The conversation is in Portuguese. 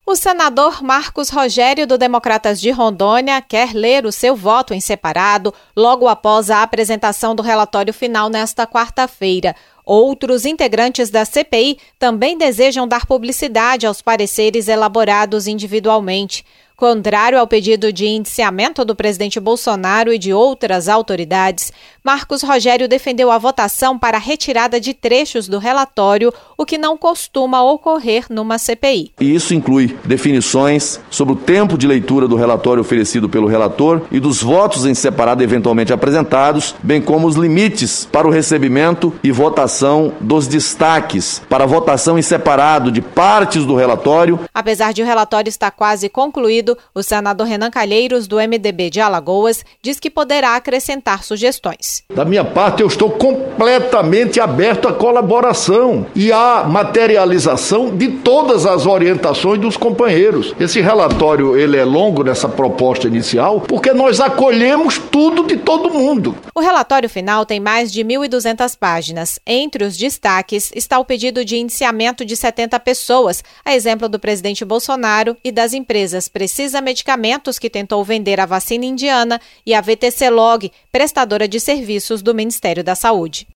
O senador Marcos Rogério, do Democratas de Rondônia, quer ler o seu voto em separado logo após a apresentação do relatório final nesta quarta-feira. Outros integrantes da CPI também desejam dar publicidade aos pareceres elaborados individualmente. Contrário ao pedido de indiciamento do presidente Bolsonaro e de outras autoridades, Marcos Rogério defendeu a votação para a retirada de trechos do relatório, o que não costuma ocorrer numa CPI. E isso inclui definições sobre o tempo de leitura do relatório oferecido pelo relator e dos votos em separado eventualmente apresentados, bem como os limites para o recebimento e votação dos destaques, para votação em separado de partes do relatório. Apesar de o relatório estar quase concluído, o senador Renan Calheiros, do MDB de Alagoas, diz que poderá acrescentar sugestões. Da minha parte, eu estou completamente aberto à colaboração e à materialização de todas as orientações dos companheiros. Esse relatório ele é longo nessa proposta inicial porque nós acolhemos tudo de todo mundo. O relatório final tem mais de 1.200 páginas. Entre os destaques está o pedido de indiciamento de 70 pessoas, a exemplo do presidente Bolsonaro e das empresas Precisa Medicamentos, que tentou vender a vacina indiana, e a VTC Log, prestadora de serviços do Ministério da Saúde.